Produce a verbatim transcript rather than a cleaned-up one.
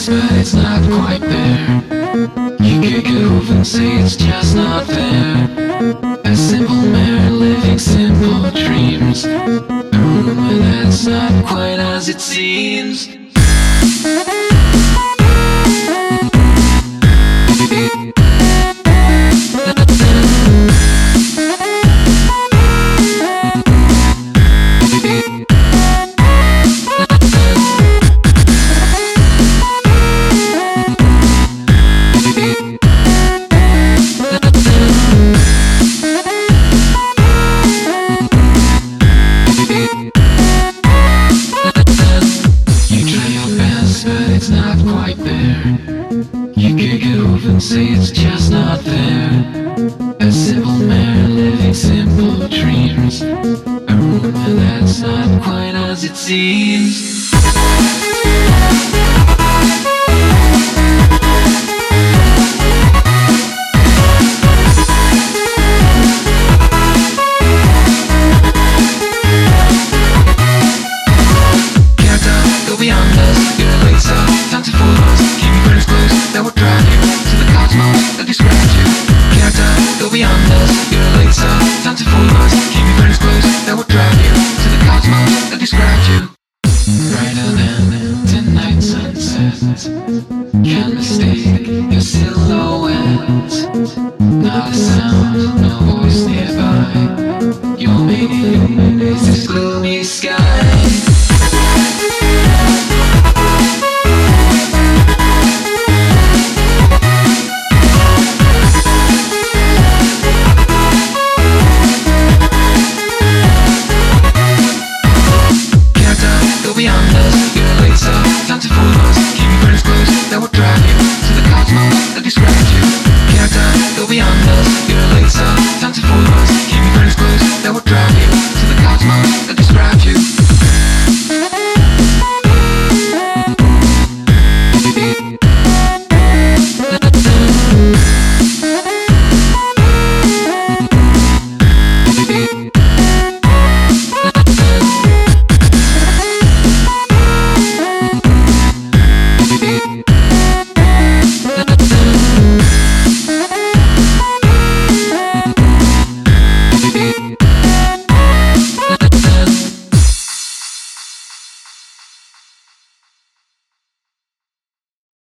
best, but it's not quite there. You could go and say it's just not fair. A simple mare living simple dreams, a rumor that's not quite as it seems. But it's not quite there. You could go and say it's just not there. A simple mare living simple dreams, a rumor that's not quite as it seems. Beyond us, you're late, so time to fool us. Keep your friends close, that will drive you to the cosmos that described you. Brighter than tonight's sunset, can't mistake your silhouette. Not a sound,